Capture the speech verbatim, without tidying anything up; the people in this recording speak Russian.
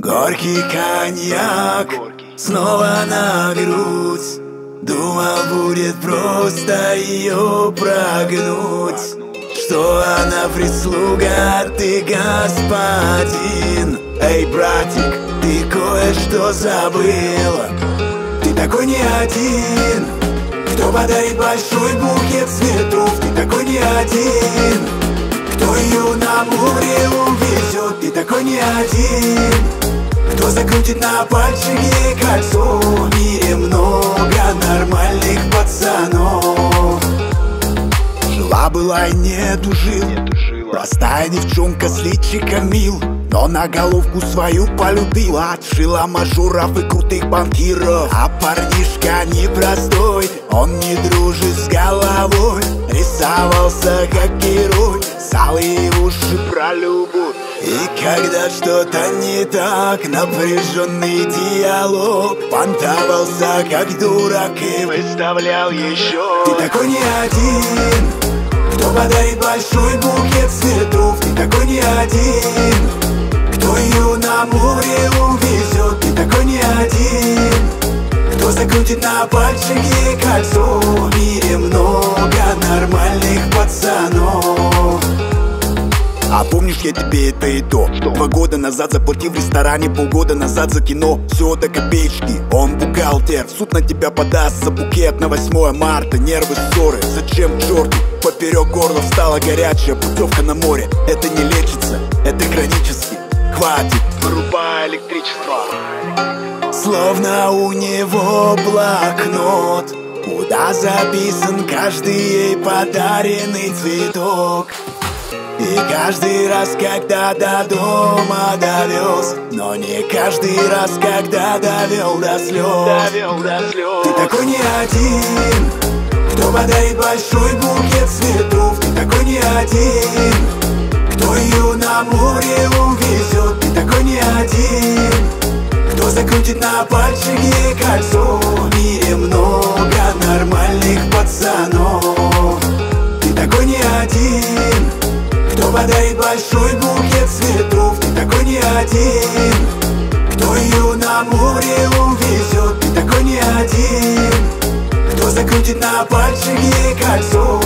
Горький коньяк снова на грудь. Думал, будет просто ее прогнуть, что она прислуга, а ты господин. Эй, братик, ты кое-что забыла. Ты такой не один, кто подарит большой букет цветов. Ты такой не один, кто ее на море увезет. Ты такой не один, кто закрутит на пальчике кольцо. В мире много нормальных пацанов. Жила-была и нету жил, простая девчонка с личиком мил, но на головку свою полюбила. Отшила мажоров и крутых банкиров. А парнишка непростой, он не дружит с головой. Рисовался как герой, салые уши про любовь. И когда что-то не так, напряженный диалог, понтовался как дурак и выставлял еще. Ты такой не один, кто подарит большой букет цветов. Ты такой не один, кто ее на море увезет. Ты такой не один, кто закрутит на пальчике кольцо. В мире много нормальных пацанов. А помнишь, я тебе это и то Два года назад заплатил в ресторане, полгода назад за кино. Все до копеечки, он бухгалтер. В суд на тебя подаст за букет на восьмое марта. Нервы, ссоры, зачем к черту? Поперек горла встала горячая путевка на море. Это не лечится, это хронически. Хватит, вырубай электричество. Словно у него блокнот, куда записан каждый ей подаренный цветок. И каждый раз, когда до дома довез, но не каждый раз, когда довел до слез. Довел до слез. Ты такой не один, кто подарит большой букет цветов. Ты такой не один, кто ее на море увезет. Ты такой не один, кто закрутит на пальчике кольцо. В мире много нормальных пацанов. Ты такой не один, кто подарит большой букет цветов. Ты такой не один, кто ее на море увезет. Ты такой не один, кто закрутит на пальчике кольцо.